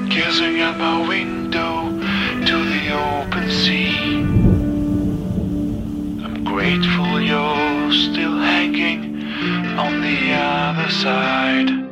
gazing at my window to the open sea. I'm grateful you're still hanging on the other side.